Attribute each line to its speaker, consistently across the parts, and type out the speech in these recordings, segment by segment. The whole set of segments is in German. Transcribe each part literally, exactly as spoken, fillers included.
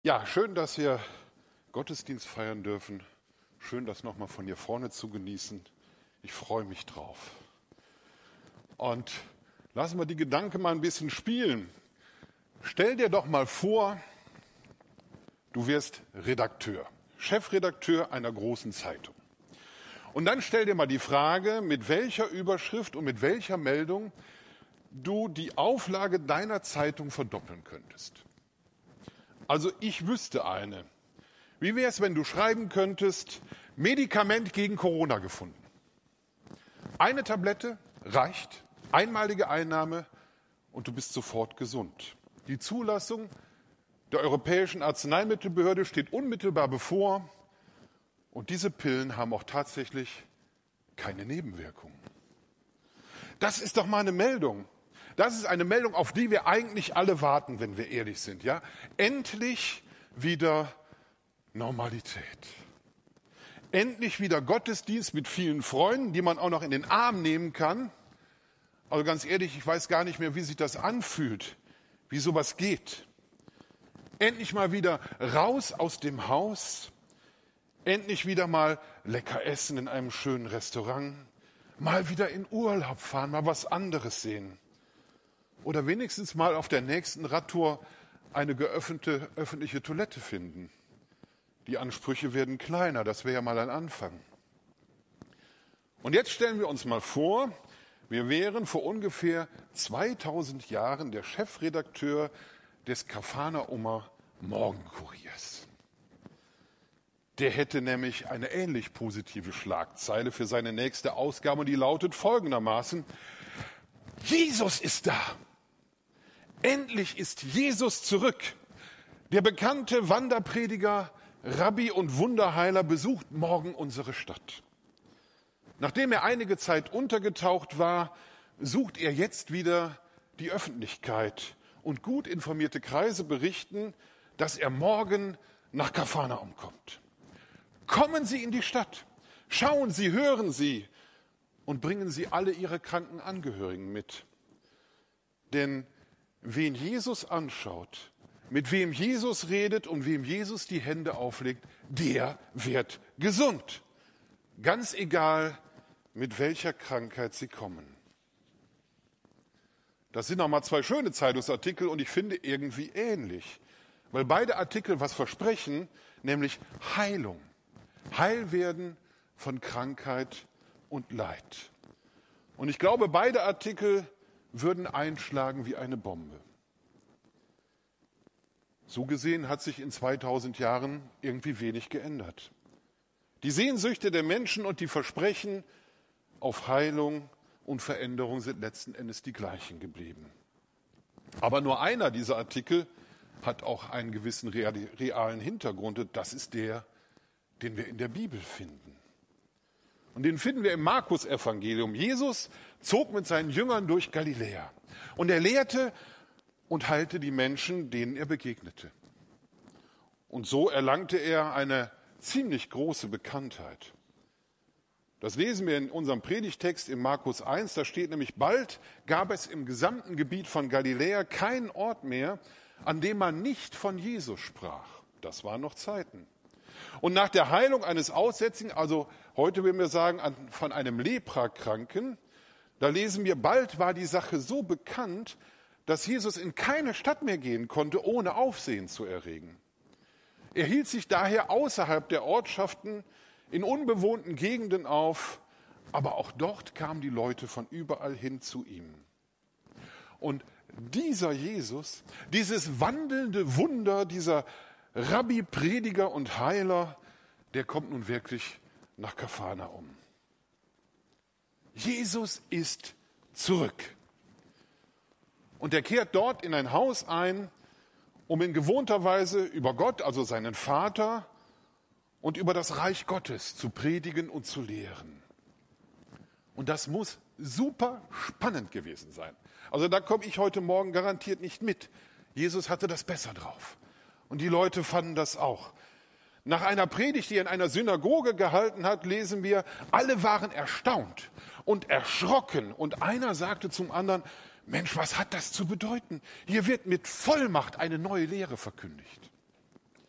Speaker 1: Ja, schön, dass wir Gottesdienst feiern dürfen. Schön, das nochmal von hier vorne zu genießen. Ich freue mich drauf. Und lassen wir die Gedanken mal ein bisschen spielen. Stell dir doch mal vor, du wirst Redakteur, Chefredakteur einer großen Zeitung. Und dann stell dir mal die Frage, mit welcher Überschrift und mit welcher Meldung du die Auflage deiner Zeitung verdoppeln könntest. Also ich wüsste eine. Wie wäre es, wenn du schreiben könntest, Medikament gegen Corona gefunden? Eine Tablette reicht, einmalige Einnahme und du bist sofort gesund. Die Zulassung der Europäischen Arzneimittelbehörde steht unmittelbar bevor und diese Pillen haben auch tatsächlich keine Nebenwirkungen. Das ist doch mal eine Meldung. Das ist eine Meldung, auf die wir eigentlich alle warten, wenn wir ehrlich sind. Ja? Endlich wieder Normalität. Endlich wieder Gottesdienst mit vielen Freunden, die man auch noch in den Arm nehmen kann. Also ganz ehrlich, ich weiß gar nicht mehr, wie sich das anfühlt, wie sowas geht. Endlich mal wieder raus aus dem Haus. Endlich wieder mal lecker essen in einem schönen Restaurant. Mal wieder in Urlaub fahren, mal was anderes sehen. Oder wenigstens mal auf der nächsten Radtour eine geöffnete öffentliche Toilette finden. Die Ansprüche werden kleiner, das wäre ja mal ein Anfang. Und jetzt stellen wir uns mal vor, wir wären vor ungefähr zweitausend Jahren der Chefredakteur des Kafanaumer Morgenkuriers. Der hätte nämlich eine ähnlich positive Schlagzeile für seine nächste Ausgabe und die lautet folgendermaßen: Jesus ist da! Endlich ist Jesus zurück. Der bekannte Wanderprediger, Rabbi und Wunderheiler besucht morgen unsere Stadt. Nachdem er einige Zeit untergetaucht war, sucht er jetzt wieder die Öffentlichkeit. Und gut informierte Kreise berichten, dass er morgen nach Kafarnaum kommt. Kommen Sie in die Stadt, schauen Sie, hören Sie und bringen Sie alle Ihre kranken Angehörigen mit. Denn wen Jesus anschaut, mit wem Jesus redet und wem Jesus die Hände auflegt, der wird gesund. Ganz egal, mit welcher Krankheit sie kommen. Das sind nochmal zwei schöne Zeitungsartikel und ich finde irgendwie ähnlich. Weil beide Artikel was versprechen, nämlich Heilung. Heilwerden von Krankheit und Leid. Und ich glaube, beide Artikel würden einschlagen wie eine Bombe. So gesehen hat sich in zweitausend Jahren irgendwie wenig geändert. Die Sehnsüchte der Menschen und die Versprechen auf Heilung und Veränderung sind letzten Endes die gleichen geblieben. Aber nur einer dieser Artikel hat auch einen gewissen realen Hintergrund. Und das ist der, den wir in der Bibel finden. Und den finden wir im Markus-Evangelium. Jesus zog mit seinen Jüngern durch Galiläa. Und er lehrte und heilte die Menschen, denen er begegnete. Und so erlangte er eine ziemlich große Bekanntheit. Das lesen wir in unserem Predigtext in Markus eins. Da steht nämlich: Bald gab es im gesamten Gebiet von Galiläa keinen Ort mehr, an dem man nicht von Jesus sprach. Das waren noch Zeiten. Und nach der Heilung eines Aussätzigen, also heute würden wir sagen von einem Leprakranken, da lesen wir, bald war die Sache so bekannt, dass Jesus in keine Stadt mehr gehen konnte, ohne Aufsehen zu erregen. Er hielt sich daher außerhalb der Ortschaften in unbewohnten Gegenden auf, aber auch dort kamen die Leute von überall hin zu ihm. Und dieser Jesus, dieses wandelnde Wunder, dieser Rabbi, Prediger und Heiler, der kommt nun wirklich nach Kafarnaum. Jesus ist zurück. Und er kehrt dort in ein Haus ein, um in gewohnter Weise über Gott, also seinen Vater, und über das Reich Gottes zu predigen und zu lehren. Und das muss super spannend gewesen sein. Also da komme ich heute Morgen garantiert nicht mit. Jesus hatte das besser drauf. Und die Leute fanden das auch. Nach einer Predigt, die er in einer Synagoge gehalten hat, lesen wir, alle waren erstaunt und erschrocken. Und einer sagte zum anderen: Mensch, was hat das zu bedeuten? Hier wird mit Vollmacht eine neue Lehre verkündigt.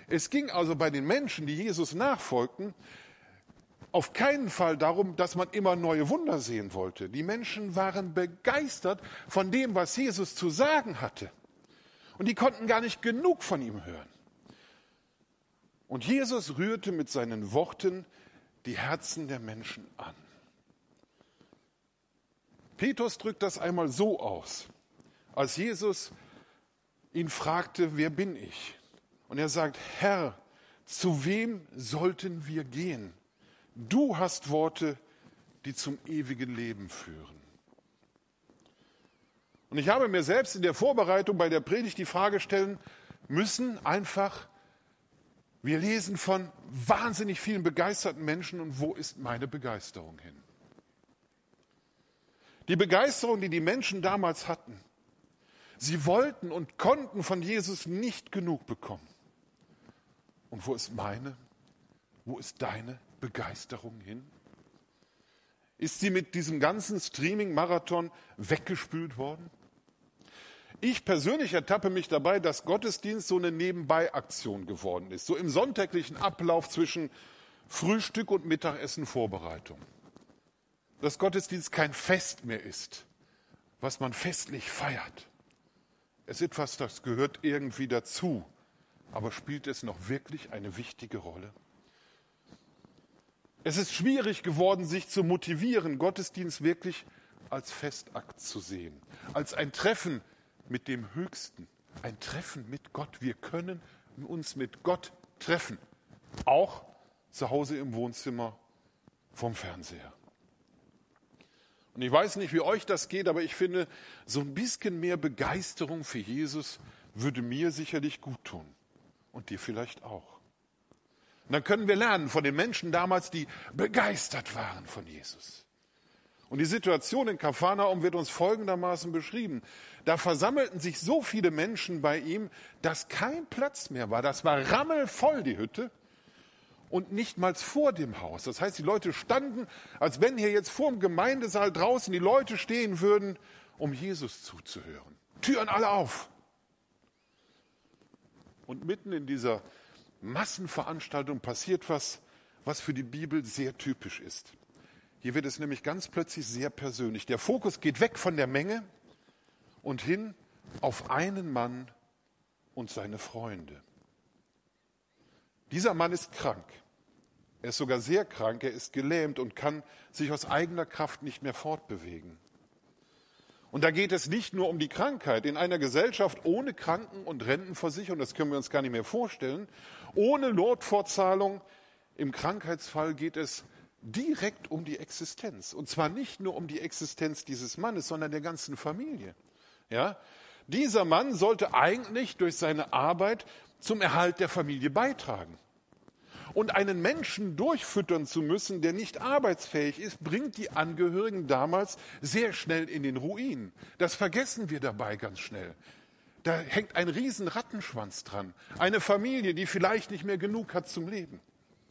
Speaker 1: Es ging also bei den Menschen, die Jesus nachfolgten, auf keinen Fall darum, dass man immer neue Wunder sehen wollte. Die Menschen waren begeistert von dem, was Jesus zu sagen hatte. Und die konnten gar nicht genug von ihm hören. Und Jesus rührte mit seinen Worten die Herzen der Menschen an. Petrus drückt das einmal so aus, als Jesus ihn fragte, wer bin ich? Und er sagt, Herr, zu wem sollten wir gehen? Du hast Worte, die zum ewigen Leben führen. Und ich habe mir selbst in der Vorbereitung bei der Predigt die Frage stellen müssen, einfach, wir lesen von wahnsinnig vielen begeisterten Menschen und wo ist meine Begeisterung hin? Die Begeisterung, die die Menschen damals hatten, sie wollten und konnten von Jesus nicht genug bekommen. Und wo ist meine, wo ist deine Begeisterung hin? Ist sie mit diesem ganzen Streaming-Marathon weggespült worden? Ich persönlich ertappe mich dabei, dass Gottesdienst so eine Nebenbei-Aktion geworden ist, so im sonntäglichen Ablauf zwischen Frühstück und Mittagessen Vorbereitung. Dass Gottesdienst kein Fest mehr ist, was man festlich feiert. Es ist etwas, das gehört irgendwie dazu, aber spielt es noch wirklich eine wichtige Rolle? Es ist schwierig geworden, sich zu motivieren, Gottesdienst wirklich als Festakt zu sehen, als ein Treffen mit dem Höchsten, ein Treffen mit Gott. Wir können uns mit Gott treffen, auch zu Hause im Wohnzimmer vom Fernseher. Und ich weiß nicht, wie euch das geht, aber ich finde, so ein bisschen mehr Begeisterung für Jesus würde mir sicherlich gut tun und dir vielleicht auch. Und dann können wir lernen von den Menschen damals, die begeistert waren von Jesus. Und die Situation in Kapharnaum wird uns folgendermaßen beschrieben. Da versammelten sich so viele Menschen bei ihm, dass kein Platz mehr war. Das war rammelvoll, die Hütte. Und nicht mal vor dem Haus. Das heißt, die Leute standen, als wenn hier jetzt vor dem Gemeindesaal draußen die Leute stehen würden, um Jesus zuzuhören. Türen alle auf. Und mitten in dieser Massenveranstaltung passiert was, was für die Bibel sehr typisch ist. Hier wird es nämlich ganz plötzlich sehr persönlich. Der Fokus geht weg von der Menge und hin auf einen Mann und seine Freunde. Dieser Mann ist krank. Er ist sogar sehr krank. Er ist gelähmt und kann sich aus eigener Kraft nicht mehr fortbewegen. Und da geht es nicht nur um die Krankheit. In einer Gesellschaft ohne Kranken- und Rentenversicherung, das können wir uns gar nicht mehr vorstellen, ohne Notfortzahlung, im Krankheitsfall geht es direkt um die Existenz. Und zwar nicht nur um die Existenz dieses Mannes, sondern der ganzen Familie. Ja? Dieser Mann sollte eigentlich durch seine Arbeit zum Erhalt der Familie beitragen. Und einen Menschen durchfüttern zu müssen, der nicht arbeitsfähig ist, bringt die Angehörigen damals sehr schnell in den Ruin. Das vergessen wir dabei ganz schnell. Da hängt ein riesen Rattenschwanz dran. Eine Familie, die vielleicht nicht mehr genug hat zum Leben.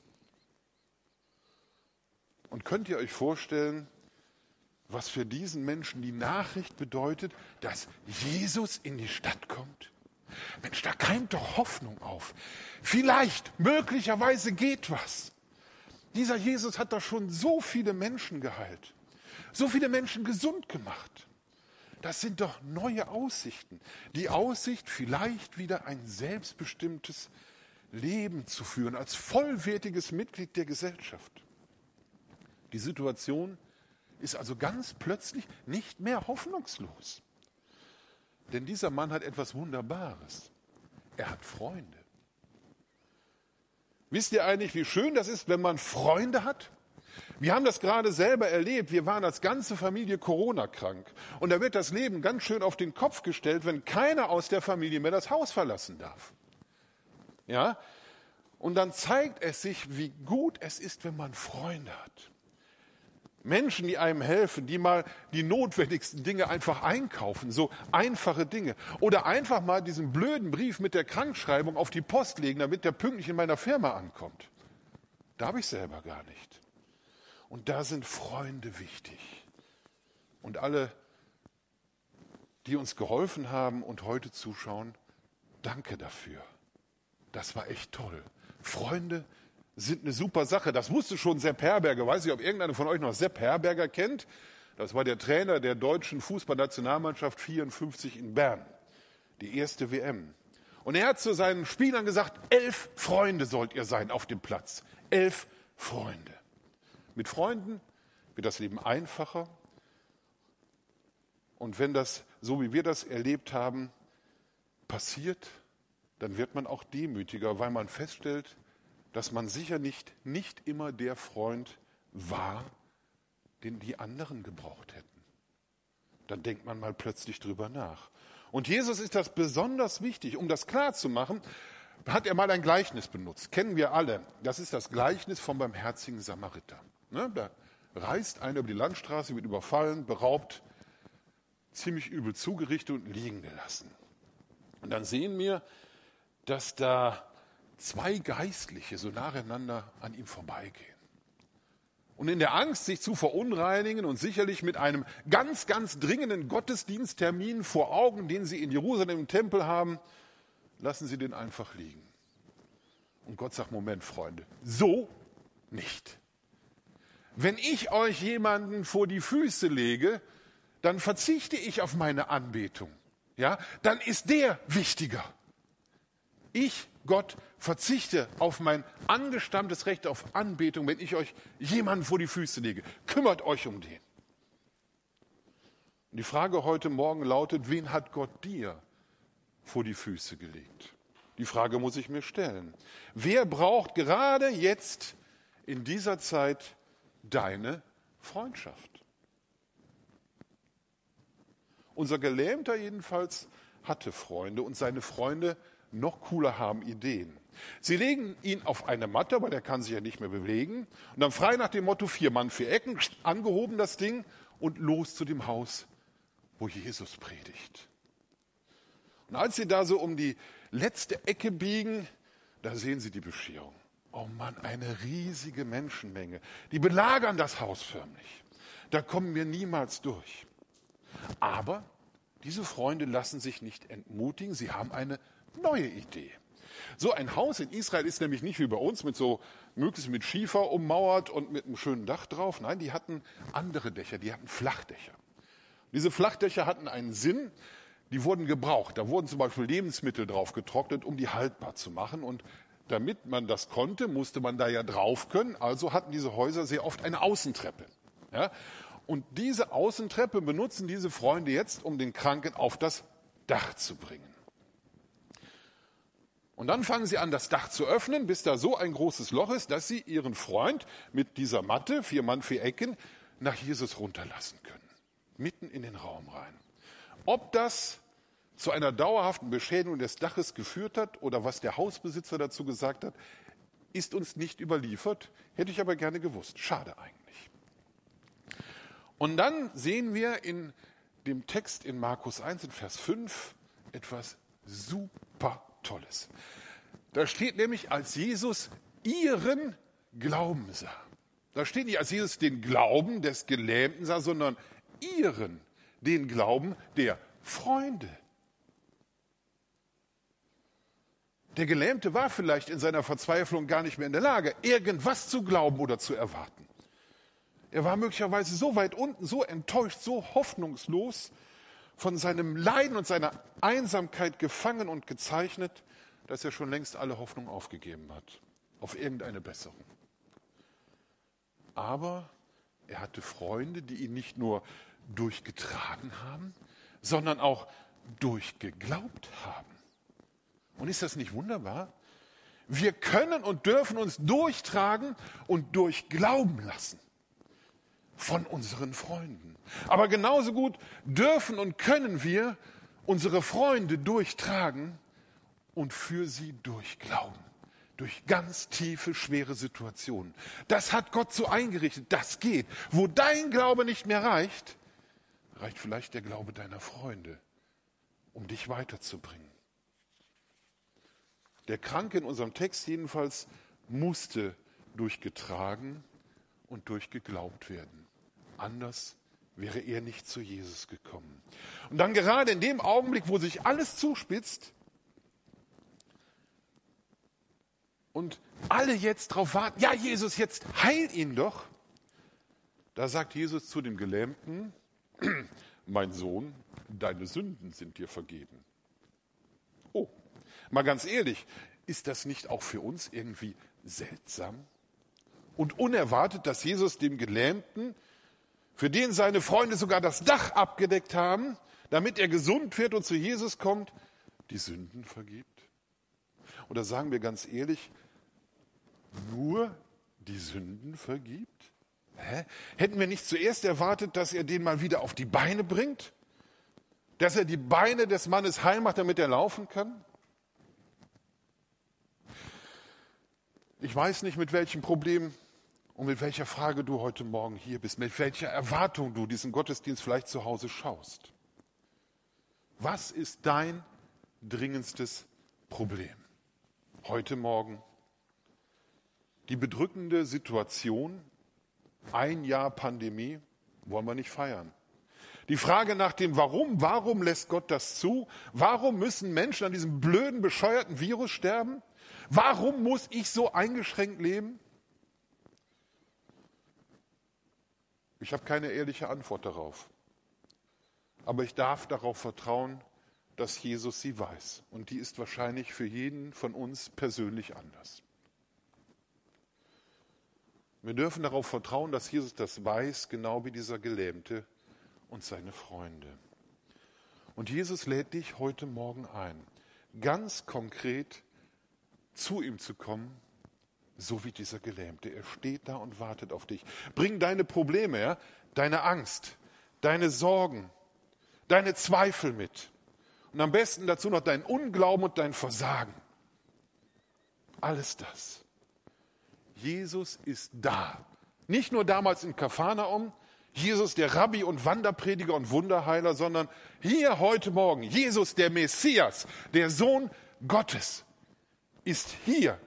Speaker 1: Und könnt ihr euch vorstellen, was für diesen Menschen die Nachricht bedeutet, dass Jesus in die Stadt kommt? Mensch, da keimt doch Hoffnung auf. Vielleicht, möglicherweise geht was. Dieser Jesus hat doch schon so viele Menschen geheilt, so viele Menschen gesund gemacht. Das sind doch neue Aussichten. Die Aussicht, vielleicht wieder ein selbstbestimmtes Leben zu führen, als vollwertiges Mitglied der Gesellschaft. Die Situation ist also ganz plötzlich nicht mehr hoffnungslos. Denn dieser Mann hat etwas Wunderbares. Er hat Freunde. Wisst ihr eigentlich, wie schön das ist, wenn man Freunde hat? Wir haben das gerade selber erlebt. Wir waren als ganze Familie Corona-krank. Und da wird das Leben ganz schön auf den Kopf gestellt, wenn keiner aus der Familie mehr das Haus verlassen darf. Ja? Und dann zeigt es sich, wie gut es ist, wenn man Freunde hat. Menschen, die einem helfen, die mal die notwendigsten Dinge einfach einkaufen, so einfache Dinge. Oder einfach mal diesen blöden Brief mit der Krankschreibung auf die Post legen, damit der pünktlich in meiner Firma ankommt. Da habe ich selber gar nicht. Und da sind Freunde wichtig. Und alle, die uns geholfen haben und heute zuschauen, danke dafür. Das war echt toll. Freunde sind eine super Sache. Das wusste schon Sepp Herberger. Weiß nicht, ob irgendeiner von euch noch Sepp Herberger kennt. Das war der Trainer der deutschen Fußballnationalmannschaft vierundfünfzig in Bern. Die erste W M. Und er hat zu seinen Spielern gesagt, elf Freunde sollt ihr sein auf dem Platz. Elf Freunde. Mit Freunden wird das Leben einfacher. Und wenn das, so wie wir das erlebt haben, passiert, dann wird man auch demütiger, weil man feststellt, dass man sicher nicht, nicht immer der Freund war, den die anderen gebraucht hätten. Dann denkt man mal plötzlich drüber nach. Und Jesus ist das besonders wichtig, um das klarzumachen, hat er mal ein Gleichnis benutzt. Kennen wir alle. Das ist das Gleichnis vom barmherzigen Samariter. Ne? Da reist einer über die Landstraße, wird überfallen, beraubt, ziemlich übel zugerichtet und liegen gelassen. Und dann sehen wir, dass da zwei Geistliche so nacheinander an ihm vorbeigehen. Und in der Angst, sich zu verunreinigen und sicherlich mit einem ganz, ganz dringenden Gottesdiensttermin vor Augen, den sie in Jerusalem im Tempel haben, lassen sie den einfach liegen. Und Gott sagt, Moment, Freunde, so nicht. Wenn ich euch jemanden vor die Füße lege, dann verzichte ich auf meine Anbetung. Ja, dann ist der wichtiger. Ich, Gott, verzichte auf mein angestammtes Recht auf Anbetung, wenn ich euch jemanden vor die Füße lege. Kümmert euch um den. Und die Frage heute Morgen lautet, wen hat Gott dir vor die Füße gelegt? Die Frage muss ich mir stellen. Wer braucht gerade jetzt in dieser Zeit deine Freundschaft? Unser Gelähmter jedenfalls hatte Freunde und seine Freunde noch cooler haben Ideen. Sie legen ihn auf eine Matte, aber der kann sich ja nicht mehr bewegen. Und dann frei nach dem Motto, vier Mann, vier Ecken, angehoben das Ding und los zu dem Haus, wo Jesus predigt. Und als sie da so um die letzte Ecke biegen, da sehen sie die Bescherung. Oh Mann, eine riesige Menschenmenge. Die belagern das Haus förmlich. Da kommen wir niemals durch. Aber diese Freunde lassen sich nicht entmutigen. Sie haben eine neue Idee. So ein Haus in Israel ist nämlich nicht wie bei uns mit so möglichst mit Schiefer ummauert und mit einem schönen Dach drauf. Nein, die hatten andere Dächer, die hatten Flachdächer. Diese Flachdächer hatten einen Sinn, die wurden gebraucht. Da wurden zum Beispiel Lebensmittel drauf getrocknet, um die haltbar zu machen. Und damit man das konnte, musste man da ja drauf können. Also hatten diese Häuser sehr oft eine Außentreppe. Ja? Und diese Außentreppe benutzen diese Freunde jetzt, um den Kranken auf das Dach zu bringen. Und dann fangen sie an, das Dach zu öffnen, bis da so ein großes Loch ist, dass sie ihren Freund mit dieser Matte, vier Mann, vier Ecken, nach Jesus runterlassen können. Mitten in den Raum rein. Ob das zu einer dauerhaften Beschädigung des Daches geführt hat oder was der Hausbesitzer dazu gesagt hat, ist uns nicht überliefert. Hätte ich aber gerne gewusst. Schade eigentlich. Und dann sehen wir in dem Text in Markus eins, in Vers fünf, etwas super Tolles. Da steht nämlich, als Jesus ihren Glauben sah. Da steht nicht, als Jesus den Glauben des Gelähmten sah, sondern ihren, den Glauben der Freunde. Der Gelähmte war vielleicht in seiner Verzweiflung gar nicht mehr in der Lage, irgendwas zu glauben oder zu erwarten. Er war möglicherweise so weit unten, so enttäuscht, so hoffnungslos, von seinem Leiden und seiner Einsamkeit gefangen und gezeichnet, dass er schon längst alle Hoffnung aufgegeben hat auf irgendeine Besserung. Aber er hatte Freunde, die ihn nicht nur durchgetragen haben, sondern auch durchgeglaubt haben. Und ist das nicht wunderbar? Wir können und dürfen uns durchtragen und durchglauben lassen von unseren Freunden. Aber genauso gut dürfen und können wir unsere Freunde durchtragen und für sie durchglauben. Durch ganz tiefe, schwere Situationen. Das hat Gott so eingerichtet. Das geht. Wo dein Glaube nicht mehr reicht, reicht vielleicht der Glaube deiner Freunde, um dich weiterzubringen. Der Kranke in unserem Text jedenfalls musste durchgetragen und durchgeglaubt werden. Anders wäre er nicht zu Jesus gekommen. Und dann gerade in dem Augenblick, wo sich alles zuspitzt, und alle jetzt drauf warten, ja Jesus, jetzt heil ihn doch. Da sagt Jesus zu dem Gelähmten, mein Sohn, deine Sünden sind dir vergeben. Oh, mal ganz ehrlich, ist das nicht auch für uns irgendwie seltsam und unerwartet, dass Jesus dem Gelähmten, für den seine Freunde sogar das Dach abgedeckt haben, damit er gesund wird und zu Jesus kommt, die Sünden vergibt? Oder sagen wir ganz ehrlich, nur die Sünden vergibt? Hä? Hätten wir nicht zuerst erwartet, dass er den mal wieder auf die Beine bringt? Dass er die Beine des Mannes heil macht, damit er laufen kann? Ich weiß nicht, mit welchem Problem und mit welcher Frage du heute Morgen hier bist, mit welcher Erwartung du diesen Gottesdienst vielleicht zu Hause schaust. Was ist dein dringendstes Problem heute Morgen? Die bedrückende Situation, ein Jahr Pandemie, wollen wir nicht feiern. Die Frage nach dem Warum, warum lässt Gott das zu? Warum müssen Menschen an diesem blöden, bescheuerten Virus sterben? Warum muss ich so eingeschränkt leben? Ich habe keine ehrliche Antwort darauf. Aber ich darf darauf vertrauen, dass Jesus sie weiß. Und die ist wahrscheinlich für jeden von uns persönlich anders. Wir dürfen darauf vertrauen, dass Jesus das weiß, genau wie dieser Gelähmte und seine Freunde. Und Jesus lädt dich heute Morgen ein, ganz konkret zu ihm zu kommen, so wie dieser Gelähmte. Er steht da und wartet auf dich. Bring deine Probleme, ja, deine Angst, deine Sorgen, deine Zweifel mit. Und am besten dazu noch dein Unglauben und dein Versagen. Alles das. Jesus ist da. Nicht nur damals in Kapharnaum, Jesus der Rabbi und Wanderprediger und Wunderheiler, sondern hier heute Morgen, Jesus der Messias, der Sohn Gottes, ist hier.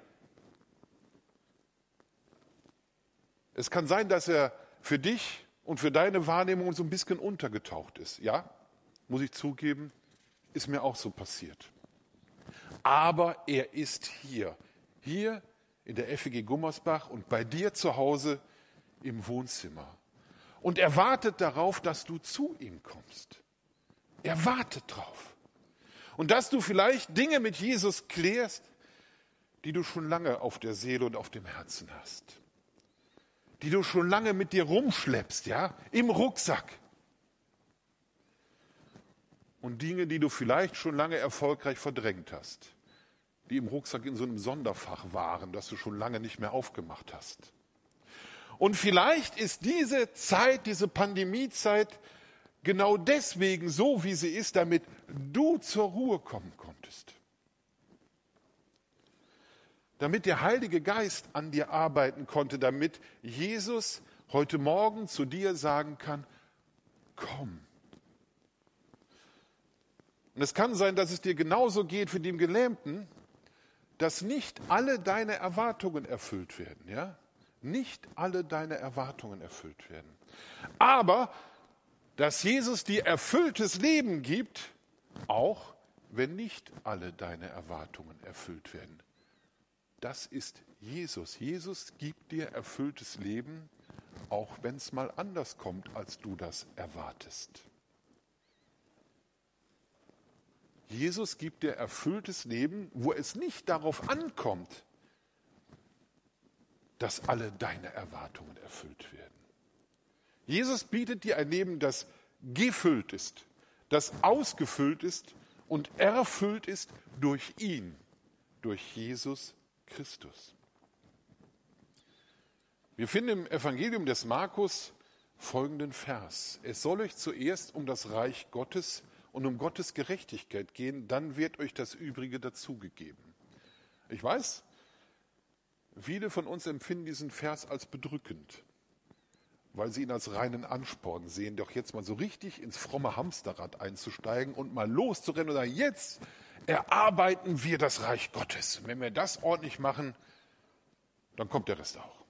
Speaker 1: Es kann sein, dass er für dich und für deine Wahrnehmung so ein bisschen untergetaucht ist. Ja, muss ich zugeben, ist mir auch so passiert. Aber er ist hier. Hier in der F E G Gummersbach und bei dir zu Hause im Wohnzimmer. Und er wartet darauf, dass du zu ihm kommst. Er wartet drauf. Und dass du vielleicht Dinge mit Jesus klärst, die du schon lange auf der Seele und auf dem Herzen hast. Die du schon lange mit dir rumschleppst, ja, im Rucksack. Und Dinge, die du vielleicht schon lange erfolgreich verdrängt hast. Die im Rucksack in so einem Sonderfach waren, das du schon lange nicht mehr aufgemacht hast. Und vielleicht ist diese Zeit, diese Pandemiezeit genau deswegen so, wie sie ist, damit du zur Ruhe kommen konntest. Damit der Heilige Geist an dir arbeiten konnte, damit Jesus heute Morgen zu dir sagen kann, komm. Und es kann sein, dass es dir genauso geht wie dem Gelähmten, dass nicht alle deine Erwartungen erfüllt werden, ja? Nicht alle deine Erwartungen erfüllt werden. Aber, dass Jesus dir erfülltes Leben gibt, auch wenn nicht alle deine Erwartungen erfüllt werden. Das ist Jesus. Jesus gibt dir erfülltes Leben, auch wenn es mal anders kommt, als du das erwartest. Jesus gibt dir erfülltes Leben, wo es nicht darauf ankommt, dass alle deine Erwartungen erfüllt werden. Jesus bietet dir ein Leben, das gefüllt ist, das ausgefüllt ist und erfüllt ist durch ihn, durch Jesus Christus. Wir finden im Evangelium des Markus folgenden Vers. Es soll euch zuerst um das Reich Gottes und um Gottes Gerechtigkeit gehen, dann wird euch das Übrige dazugegeben. Ich weiß, viele von uns empfinden diesen Vers als bedrückend, weil sie ihn als reinen Ansporn sehen, doch jetzt mal so richtig ins fromme Hamsterrad einzusteigen und mal loszurennen und sagen, jetzt erarbeiten wir das Reich Gottes. Und wenn wir das ordentlich machen, dann kommt der Rest auch.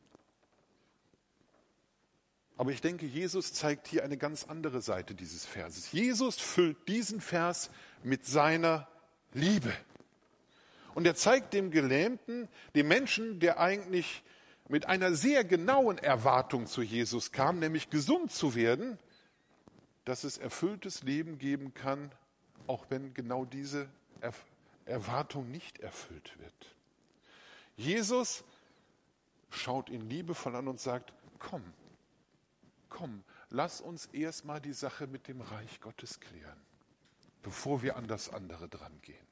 Speaker 1: Aber ich denke, Jesus zeigt hier eine ganz andere Seite dieses Verses. Jesus füllt diesen Vers mit seiner Liebe. Und er zeigt dem Gelähmten, dem Menschen, der eigentlich mit einer sehr genauen Erwartung zu Jesus kam, nämlich gesund zu werden, dass es erfülltes Leben geben kann, auch wenn genau diese er- Erwartung nicht erfüllt wird. Jesus schaut ihn liebevoll an und sagt, komm, komm, lass uns erstmal die Sache mit dem Reich Gottes klären, bevor wir an das andere dran gehen.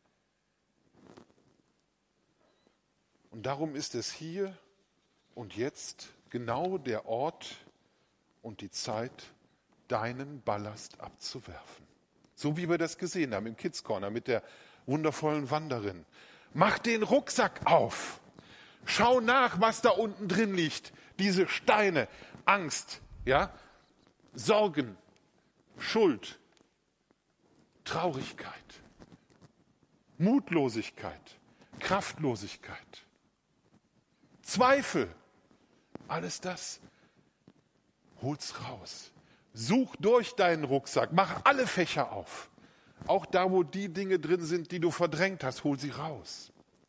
Speaker 1: Und darum ist es hier und jetzt genau der Ort und die Zeit, deinen Ballast abzuwerfen. So wie wir das gesehen haben im Kids Corner mit der wundervollen Wanderin. Mach den Rucksack auf. Schau nach, was da unten drin liegt. Diese Steine, Angst, ja, Sorgen, Schuld, Traurigkeit, Mutlosigkeit, Kraftlosigkeit, Zweifel. Alles das, hol's raus. Such durch deinen Rucksack, mach alle Fächer auf. Auch da, wo die Dinge drin sind, die du verdrängt hast, hol sie raus.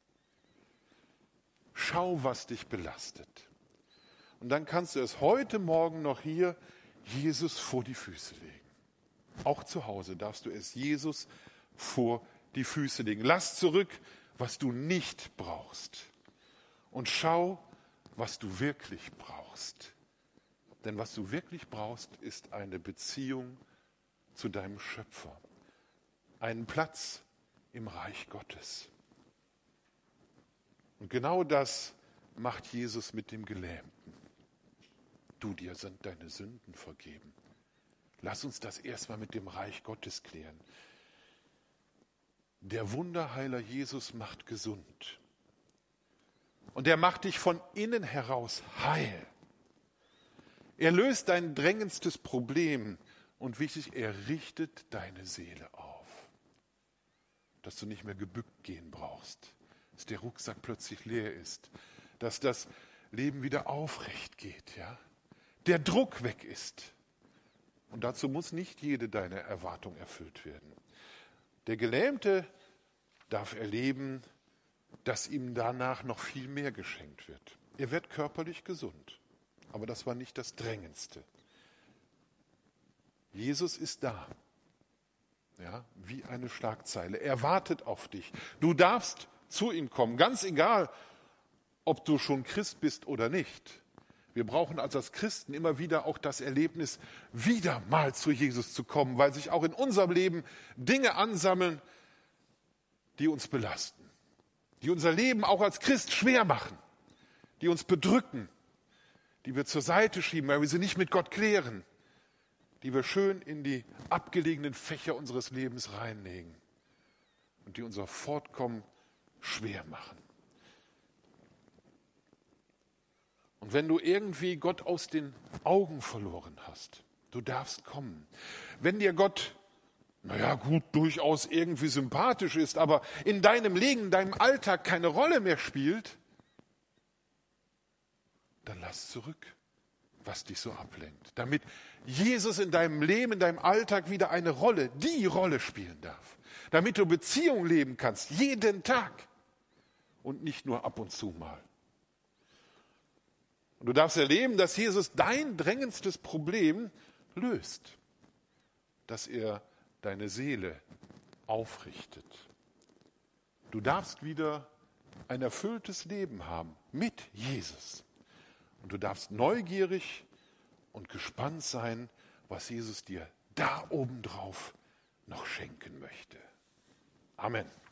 Speaker 1: Schau, was dich belastet. Und dann kannst du es heute Morgen noch hier Jesus vor die Füße legen. Auch zu Hause darfst du es Jesus vor die Füße legen. Lass zurück, was du nicht brauchst. Und schau, was du wirklich brauchst. Denn was du wirklich brauchst, ist eine Beziehung zu deinem Schöpfer. Einen Platz im Reich Gottes. Und genau das macht Jesus mit dem Gelähmten. Du, dir sind deine Sünden vergeben. Lass uns das erstmal mit dem Reich Gottes klären. Der Wunderheiler Jesus macht gesund. Und er macht dich von innen heraus heil. Er löst dein drängendstes Problem und wichtig, er richtet deine Seele auf. Dass du nicht mehr gebückt gehen brauchst, dass der Rucksack plötzlich leer ist, dass das Leben wieder aufrecht geht, ja? Der Druck weg ist. Und dazu muss nicht jede deine Erwartung erfüllt werden. Der Gelähmte darf erleben, dass ihm danach noch viel mehr geschenkt wird. Er wird körperlich gesund, aber das war nicht das Drängendste. Jesus ist da, ja, wie eine Schlagzeile. Er wartet auf dich. Du darfst zu ihm kommen, ganz egal, ob du schon Christ bist oder nicht. Wir brauchen also als Christen immer wieder auch das Erlebnis, wieder mal zu Jesus zu kommen, weil sich auch in unserem Leben Dinge ansammeln, die uns belasten, die unser Leben auch als Christ schwer machen, die uns bedrücken, die wir zur Seite schieben, weil wir sie nicht mit Gott klären, die wir schön in die abgelegenen Fächer unseres Lebens reinlegen und die unser Fortkommen schwer machen. Und wenn du irgendwie Gott aus den Augen verloren hast, du darfst kommen. Wenn dir Gott, naja gut, durchaus irgendwie sympathisch ist, aber in deinem Leben, in deinem Alltag keine Rolle mehr spielt, dann lass zurück, was dich so ablenkt. Damit Jesus in deinem Leben, in deinem Alltag wieder eine Rolle, die Rolle spielen darf. Damit du Beziehung leben kannst, jeden Tag und nicht nur ab und zu mal. Und du darfst erleben, dass Jesus dein drängendstes Problem löst. Dass er deine Seele aufrichtet. Du darfst wieder ein erfülltes Leben haben mit Jesus. Und du darfst neugierig und gespannt sein, was Jesus dir da obendrauf noch schenken möchte. Amen.